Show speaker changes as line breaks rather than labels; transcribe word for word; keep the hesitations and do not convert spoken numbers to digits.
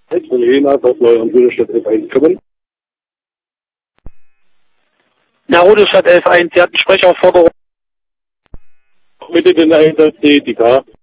Von Jena, das soll an Rudolstadt elf eins kommen.
Ja, Rudolstadt elf eins, Sie hatten Sprechaufforderung.
Bitte den Einsatz D T K.